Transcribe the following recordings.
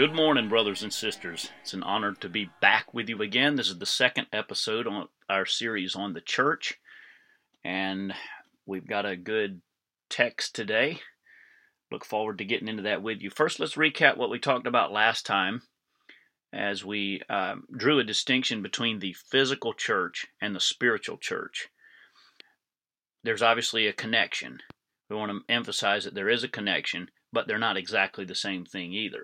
Good morning, brothers and sisters. It's an honor to be back with you again. This is the second episode on our series on the church, and we've got a good text today. Look forward to getting into that with you. First, let's recap what we talked about last time as we drew a distinction between the physical church and the spiritual church. There's obviously a connection. We want to emphasize that there is a connection, but they're not exactly the same thing either.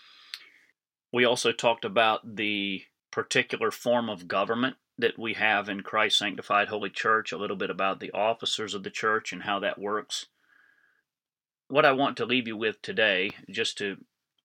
We also talked about the particular form of government that we have in Christ's sanctified holy church, a little bit about the officers of the church and how that works. What I want to leave you with today, just to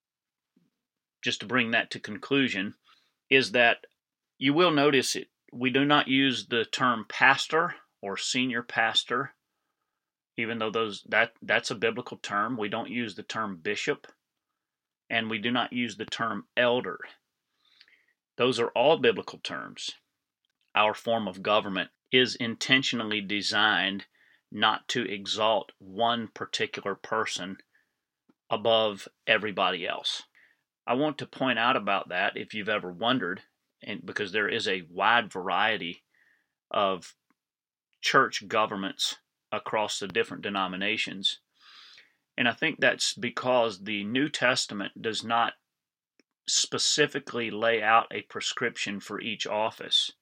bring that to conclusion, is that you will notice we do not use the term pastor or senior pastor, even though that's a biblical term. We don't use the term bishop. And we do not use the term elder. Those are all biblical terms. Our form of government is intentionally designed not to exalt one particular person above everybody else. I want to point out about that, if you've ever wondered, and because there is a wide variety of church governments across the different denominations. And I think that's because the New Testament does not specifically lay out a prescription for each office.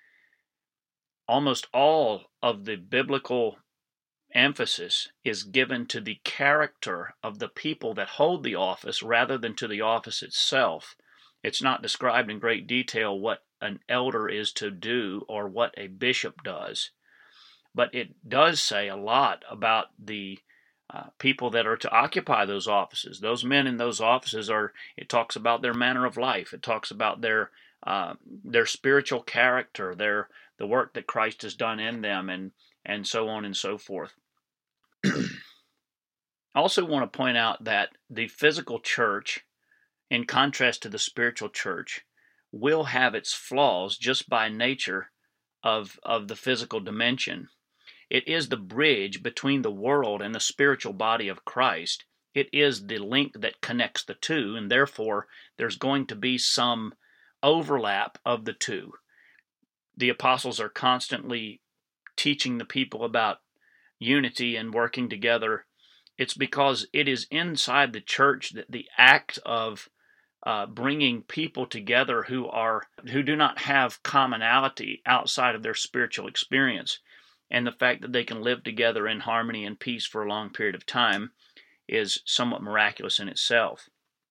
Almost all of the biblical emphasis is given to the character of the people that hold the office rather than to the office itself. It's not described in great detail what an elder is to do or what a bishop does. But it does say a lot about the people that are to occupy those offices. Those men in those offices it talks about their manner of life. It talks about their spiritual character, the work that Christ has done in them, and so on and so forth. I also want to point out that the physical church, in contrast to the spiritual church, will have its flaws just by nature of the physical dimension. It is the bridge between the world and the spiritual body of Christ. It is the link that connects the two, and therefore there's going to be some overlap of the two. The apostles are constantly teaching the people about unity and working together. It's because it is inside the church that the act of bringing people together who do not have commonality outside of their spiritual experience, and the fact that they can live together in harmony and peace for a long period of time is somewhat miraculous in itself.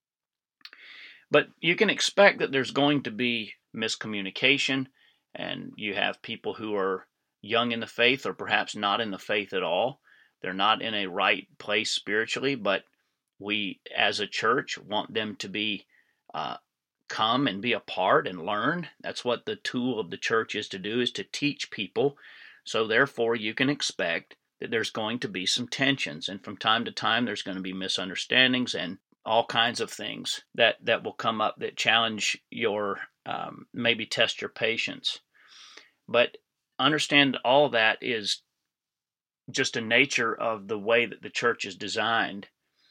But you can expect that there's going to be miscommunication, and you have people who are young in the faith or perhaps not in the faith at all. They're not in a right place spiritually, but we as a church want them to be come and be a part and learn. That's what the tool of the church is to do, is to teach people. So therefore, you can expect that there's going to be some tensions, and from time to time, there's going to be misunderstandings and all kinds of things that will come up that challenge your, maybe test your patience. But understand all that is just a nature of the way that the church is designed.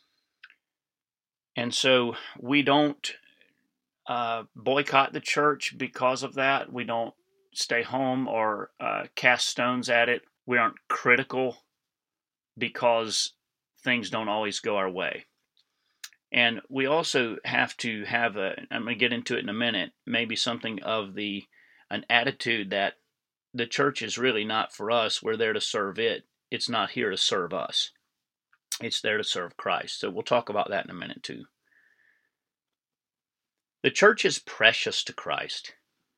And so we don't boycott the church because of that. We don't stay home or cast stones at it. We aren't critical because things don't always go our way. And we also have to have I'm going to get into it in a minute, maybe something of an attitude that the church is really not for us. We're there to serve it. It's not here to serve us. It's there to serve Christ. So we'll talk about that in a minute too. The church is precious to Christ.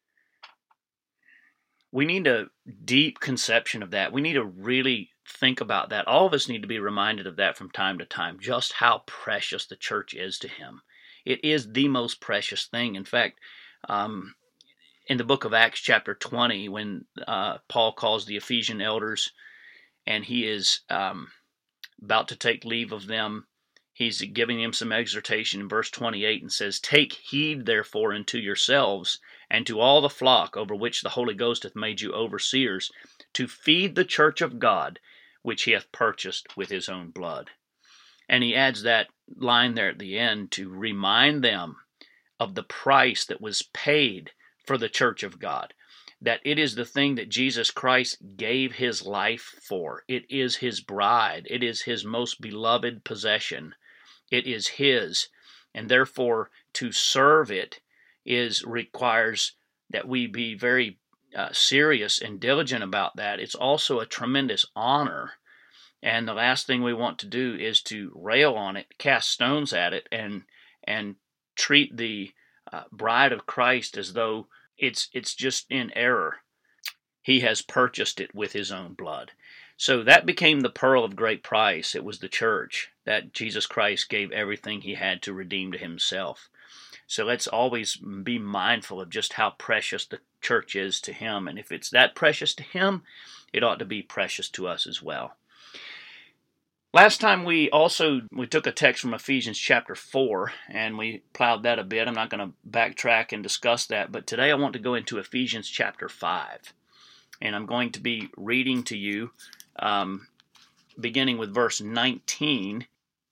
We need a deep conception of that. We need to really think about that. All of us need to be reminded of that from time to time, just how precious the church is to Him. It is the most precious thing. In fact, in the book of Acts chapter 20, when Paul calls the Ephesian elders and he is about to take leave of them, he's giving them some exhortation in verse 28 and says, "Take heed therefore unto yourselves and to all the flock over which the Holy Ghost hath made you overseers, to feed the church of God, which He hath purchased with His own blood." And he adds that line there at the end to remind them of the price that was paid for the church of God. That it is the thing that Jesus Christ gave his life for. It is his bride. It is his most beloved possession. It is his. And therefore, to serve it requires that we be very serious and diligent about that. It's also a tremendous honor. And the last thing we want to do is to rail on it, cast stones at it, and treat the bride of Christ as though it's just in error. He has purchased it with his own blood. So that became the pearl of great price. It was the church that Jesus Christ gave everything he had to redeem to himself. So let's always be mindful of just how precious the church is to him. And if it's that precious to him, it ought to be precious to us as well. Last time we took a text from Ephesians chapter 4 and we plowed that a bit. I'm not going to backtrack and discuss that, but today I want to go into Ephesians chapter 5. And I'm going to be reading to you beginning with verse 19.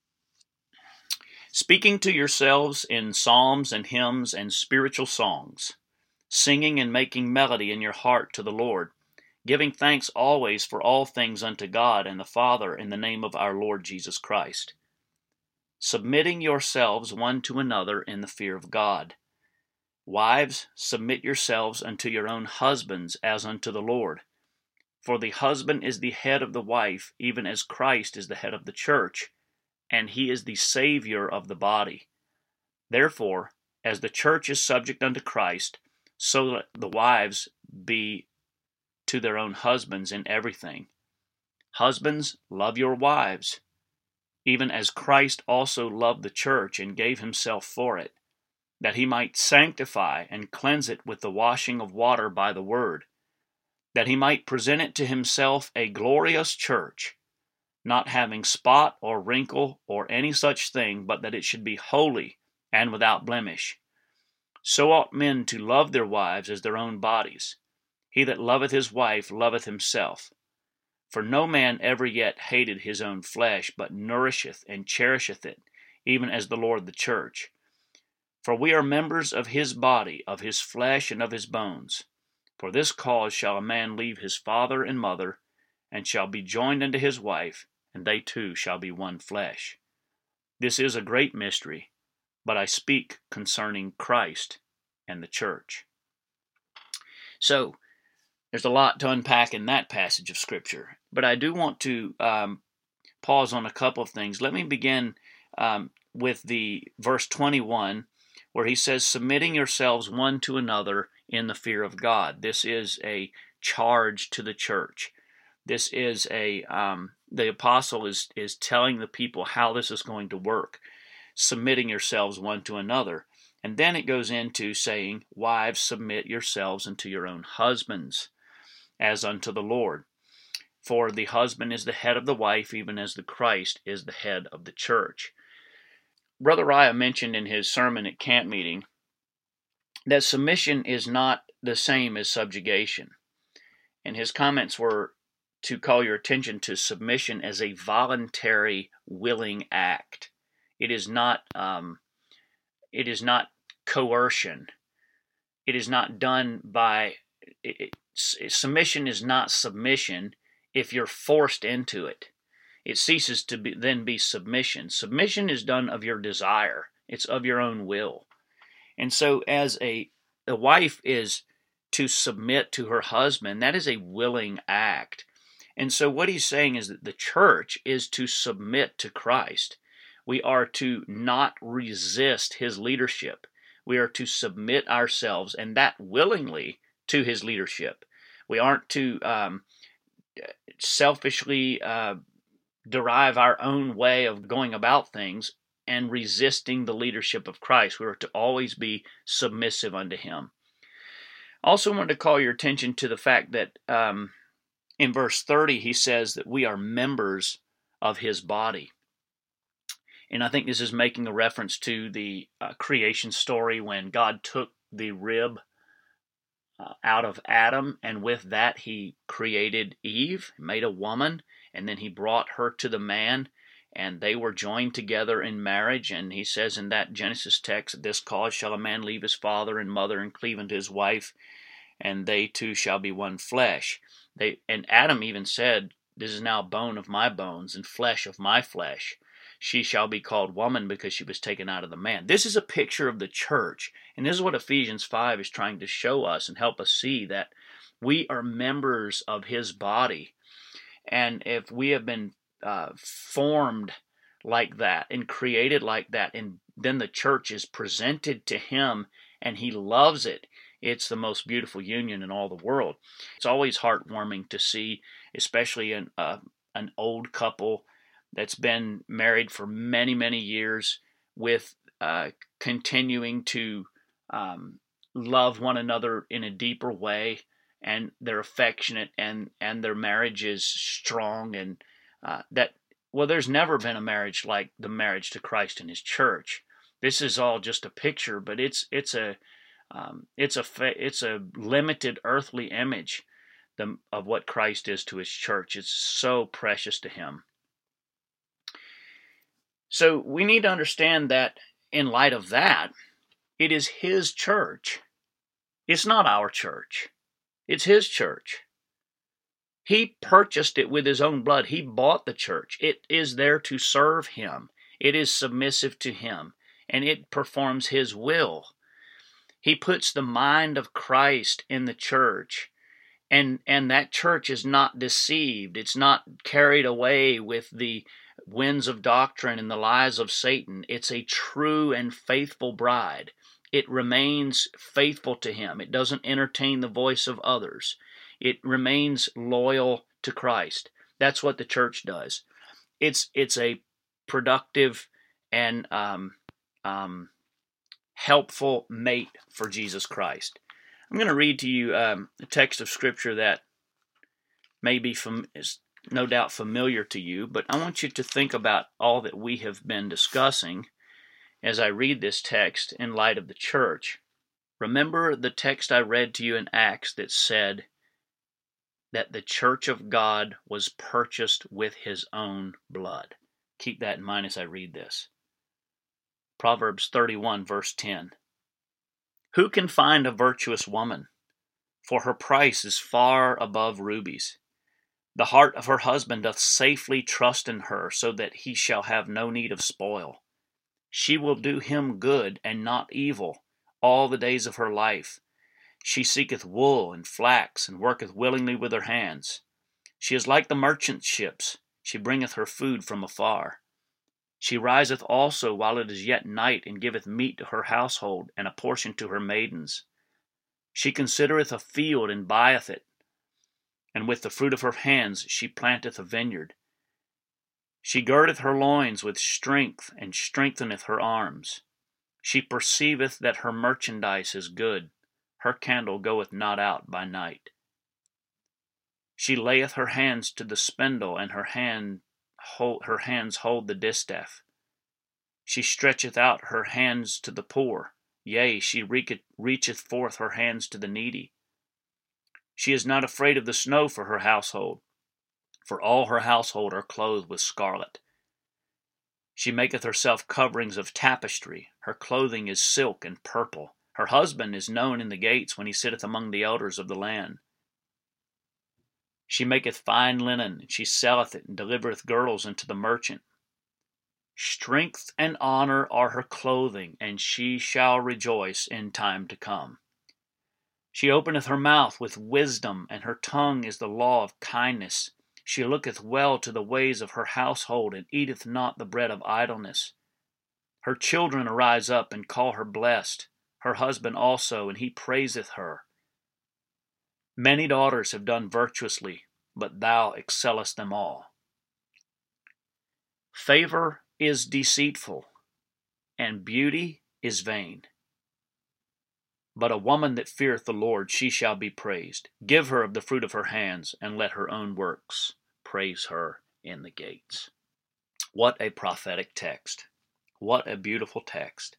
Speaking to yourselves in psalms and hymns and spiritual songs, singing and making melody in your heart to the Lord, giving thanks always for all things unto God and the Father in the name of our Lord Jesus Christ, submitting yourselves one to another in the fear of God. Wives, submit yourselves unto your own husbands as unto the Lord. For the husband is the head of the wife, even as Christ is the head of the church, and he is the Savior of the body. Therefore, as the church is subject unto Christ, so let the wives be to their own husbands in everything. Husbands, love your wives, even as Christ also loved the church and gave himself for it, that he might sanctify and cleanse it with the washing of water by the word, that he might present it to himself a glorious church, not having spot or wrinkle or any such thing, but that it should be holy and without blemish. So ought men to love their wives as their own bodies. He that loveth his wife loveth himself. For no man ever yet hated his own flesh, but nourisheth and cherisheth it, even as the Lord the church. For we are members of his body, of his flesh, and of his bones. For this cause shall a man leave his father and mother, and shall be joined unto his wife, and they two shall be one flesh. This is a great mystery, but I speak concerning Christ and the church. So, there's a lot to unpack in that passage of Scripture, but I do want to pause on a couple of things. Let me begin with the verse 21, where he says, submitting yourselves one to another in the fear of God. This is a charge to the church. This is the apostle is telling the people how this is going to work, submitting yourselves one to another. And then it goes into saying, wives, submit yourselves unto your own husbands, as unto the Lord. For the husband is the head of the wife, even as the Christ is the head of the church. Brother Raya mentioned in his sermon at camp meeting that submission is not the same as subjugation. And his comments were to call your attention to submission as a voluntary, willing act. It is not coercion. It is not done by... Submission is not submission if you're forced into it. It ceases to then be submission. Submission is done of your desire. It's of your own will. And so as a wife is to submit to her husband, that is a willing act. And so what he's saying is that the church is to submit to Christ. We are to not resist his leadership. We are to submit ourselves, and that willingly, to his leadership. We aren't to selfishly derive our own way of going about things and resisting the leadership of Christ. We are to always be submissive unto him. I also wanted to call your attention to the fact that in verse 30 he says that we are members of his body. And I think this is making a reference to the creation story when God took the rib out of Adam, and with that he created Eve, made a woman, and then he brought her to the man. and they were joined together in marriage. And he says in that Genesis text, "This cause shall a man leave his father and mother and cleave unto his wife, and they two shall be one flesh." And Adam even said, "This is now bone of my bones and flesh of my flesh. She shall be called woman because she was taken out of the man." This is a picture of the church. And this is what Ephesians 5 is trying to show us and help us see, that we are members of his body. And if we have been formed like that and created like that, and then the church is presented to him and he loves it, it's the most beautiful union in all the world. It's always heartwarming to see, especially an old couple that's been married for many, many years, with continuing to love one another in a deeper way, and they're affectionate, and their marriage is strong, and there's never been a marriage like the marriage to Christ and his church. This is all just a picture, but it's a limited earthly image of what Christ is to his church. It's so precious to him. So we need to understand that in light of that, it is his church. It's not our church. It's his church. He purchased it with his own blood. He bought the church. It is there to serve him. It is submissive to him, and it performs his will. He puts the mind of Christ in the church, and that church is not deceived. It's not carried away with the winds of doctrine and the lies of Satan. It's a true and faithful bride. It remains faithful to him. It doesn't entertain the voice of others. It remains loyal to Christ. That's what the church does. It's a productive and helpful mate for Jesus Christ. I'm going to read to you a text of Scripture that may be is no doubt familiar to you, but I want you to think about all that we have been discussing as I read this text in light of the church. Remember the text I read to you in Acts that said that the church of God was purchased with his own blood. Keep that in mind as I read this. Proverbs 31, verse 10. "Who can find a virtuous woman? For her price is far above rubies. The heart of her husband doth safely trust in her, so that he shall have no need of spoil. She will do him good and not evil all the days of her life. She seeketh wool and flax, and worketh willingly with her hands. She is like the merchant ships. She bringeth her food from afar. She riseth also while it is yet night, and giveth meat to her household, and a portion to her maidens. She considereth a field, and buyeth it, and with the fruit of her hands she planteth a vineyard. She girdeth her loins with strength, and strengtheneth her arms. She perceiveth that her merchandise is good. Her candle goeth not out by night. She layeth her hands to the spindle, and her hands hold the distaff. She stretcheth out her hands to the poor. Yea, she reacheth forth her hands to the needy. She is not afraid of the snow for her household, for all her household are clothed with scarlet. She maketh herself coverings of tapestry. Her clothing is silk and purple. Her husband is known in the gates when he sitteth among the elders of the land. She maketh fine linen, and she selleth it, and delivereth girdles unto the merchant. Strength and honor are her clothing, and she shall rejoice in time to come. She openeth her mouth with wisdom, and her tongue is the law of kindness. She looketh well to the ways of her household, and eateth not the bread of idleness. Her children arise up and call her blessed, her husband also, and he praiseth her. Many daughters have done virtuously, but thou excellest them all. Favor is deceitful, and beauty is vain. But a woman that feareth the Lord, she shall be praised. Give her of the fruit of her hands, and let her own works praise her in the gates. What a prophetic text. What a beautiful text.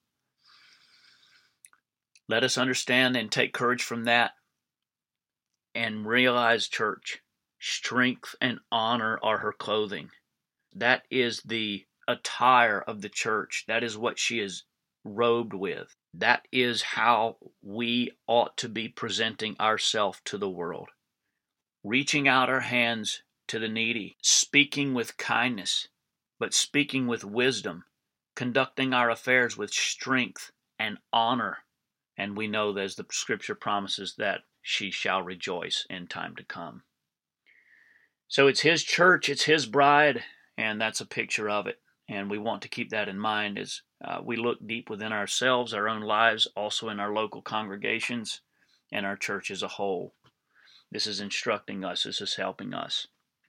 Let us understand and take courage from that and realize, church, strength and honor are her clothing. That is the attire of the church. That is what she is robed with. That is how we ought to be presenting ourselves to the world. Reaching out our hands to the needy, speaking with kindness, but speaking with wisdom, conducting our affairs with strength and honor. And we know, as the scripture promises, that she shall rejoice in time to come. So it's his church, it's his bride, and that's a picture of it. And we want to keep that in mind as we look deep within ourselves, our own lives, also in our local congregations, and our church as a whole. This is instructing us, this is helping us.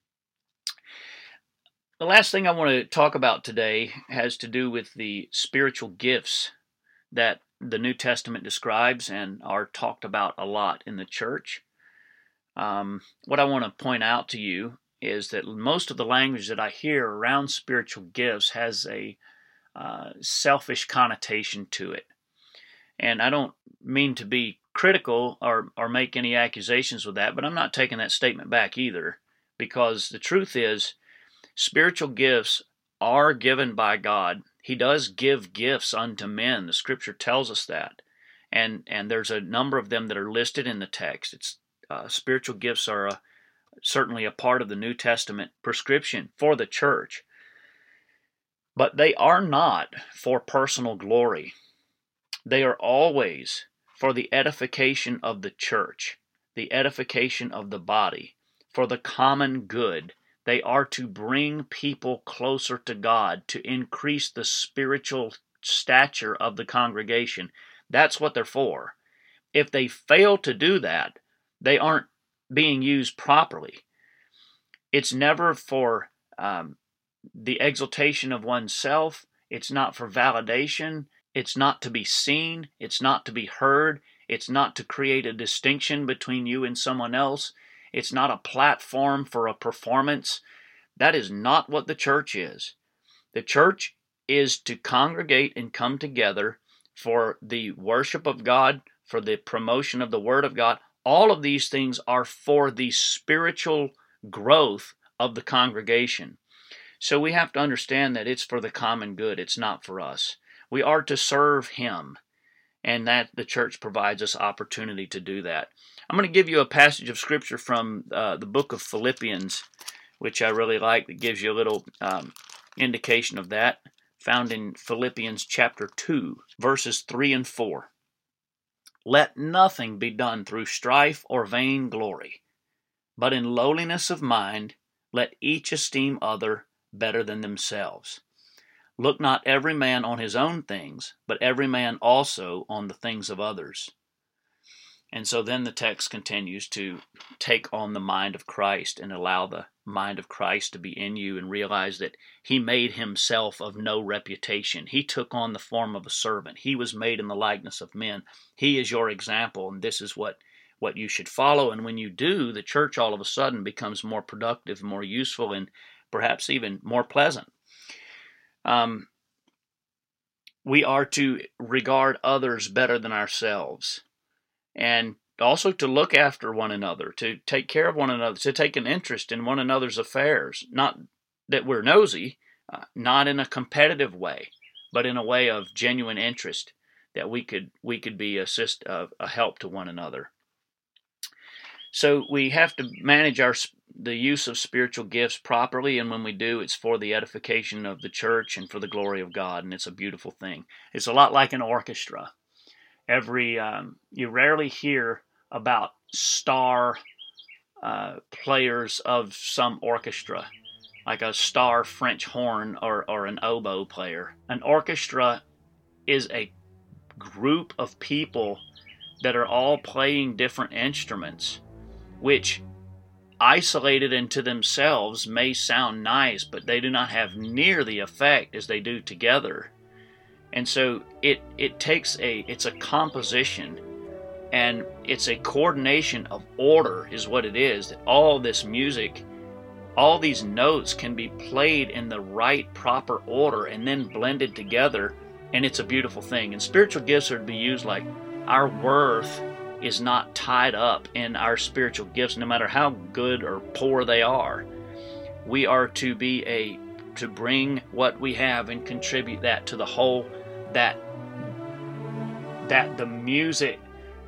The last thing I want to talk about today has to do with the spiritual gifts that the New Testament describes and are talked about a lot in the church. What I want to point out to you is that most of the language that I hear around spiritual gifts has a selfish connotation to it. And I don't mean to be critical or make any accusations with that, but I'm not taking that statement back either, because the truth is, spiritual gifts are given by God. He does give gifts unto men. The scripture tells us that. And there's a number of them that are listed in the text. Spiritual gifts are certainly a part of the New Testament prescription for the church. But they are not for personal glory. They are always for the edification of the church, the edification of the body, for the common good. They are to bring people closer to God, to increase the spiritual stature of the congregation. That's what they're for. If they fail to do that, they aren't being used properly. It's never for the exaltation of oneself. It's not for validation. It's not to be seen. It's not to be heard. It's not to create a distinction between you and someone else. It's not a platform for a performance. That is not what the church is. The church is to congregate and come together for the worship of God, for the promotion of the Word of God. All of these things are for the spiritual growth of the congregation. So we have to understand that it's for the common good. It's not for us. We are to serve Him, and that the church provides us opportunity to do that. I'm going to give you a passage of Scripture from the book of Philippians, which I really like, that gives you a little indication of that, found in Philippians chapter 2, verses 3 and 4. Let nothing be done through strife or vain glory, but in lowliness of mind let each esteem other better than themselves. Look not every man on his own things, but every man also on the things of others. And so then the text continues to take on the mind of Christ and allow the mind of Christ to be in you, and realize that He made Himself of no reputation. He took on the form of a servant. He was made in the likeness of men. He is your example, and this is what you should follow. And when you do, the church all of a sudden becomes more productive, more useful, and perhaps even more pleasant. We are to regard others better than ourselves, and also to look after one another, to take care of one another, to take an interest in one another's affairs. Not that we're nosy, not in a competitive way, but in a way of genuine interest, that we could be a help to one another. So we have to manage the use of spiritual gifts properly, and when we do, it's for the edification of the church and for the glory of God, and it's a beautiful thing. It's a lot like an orchestra. You rarely hear about star players of some orchestra, like a star French horn or an oboe player. An orchestra is a group of people that are all playing different instruments, which isolated into themselves may sound nice, but they do not have near the effect as they do together. And so it's a composition, and it's a coordination of order is what it is, that all this music, all these notes can be played in the right proper order and then blended together, and it's a beautiful thing. And spiritual gifts are to be used like our worth is not tied up in our spiritual gifts, no matter how good or poor they are. We are to be a to bring what we have and contribute that to the whole, that the music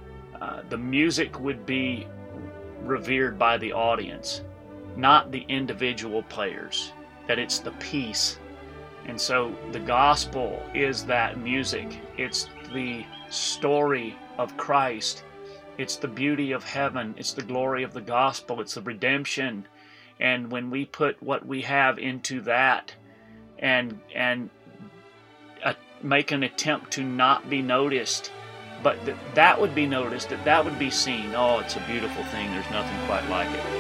would be revered by the audience, not the individual players, that it's the piece. And so the gospel is that music. It's the story of Christ. It's the beauty of heaven. It's the glory of the gospel. It's the redemption. And when we put what we have into that and make an attempt to not be noticed, but that would be noticed, that would be seen. Oh, it's a beautiful thing. There's nothing quite like it.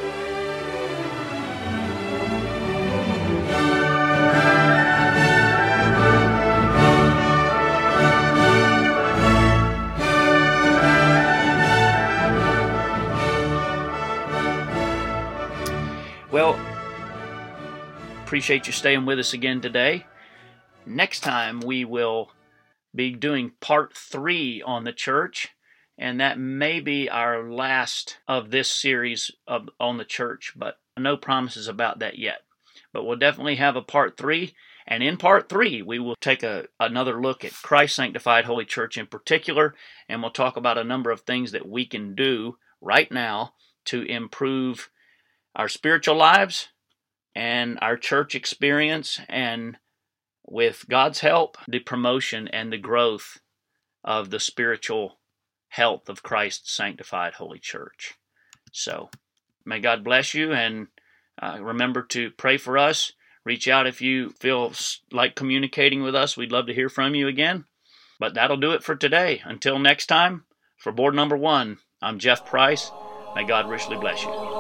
Well, appreciate you staying with us again today. Next time we will be doing part 3 on the church, and that may be our last of this series on the church, but no promises about that yet. But we'll definitely have a part 3, and in part 3 we will take another look at Christ Sanctified Holy Church in particular, and we'll talk about a number of things that we can do right now to improve our spiritual lives and our church experience, and with God's help, the promotion and the growth of the spiritual health of Christ's sanctified holy church. So, may God bless you, and remember to pray for us. Reach out if you feel like communicating with us. We'd love to hear from you again. But that'll do it for today. Until next time, for board number 1, I'm Jeff Price. May God richly bless you.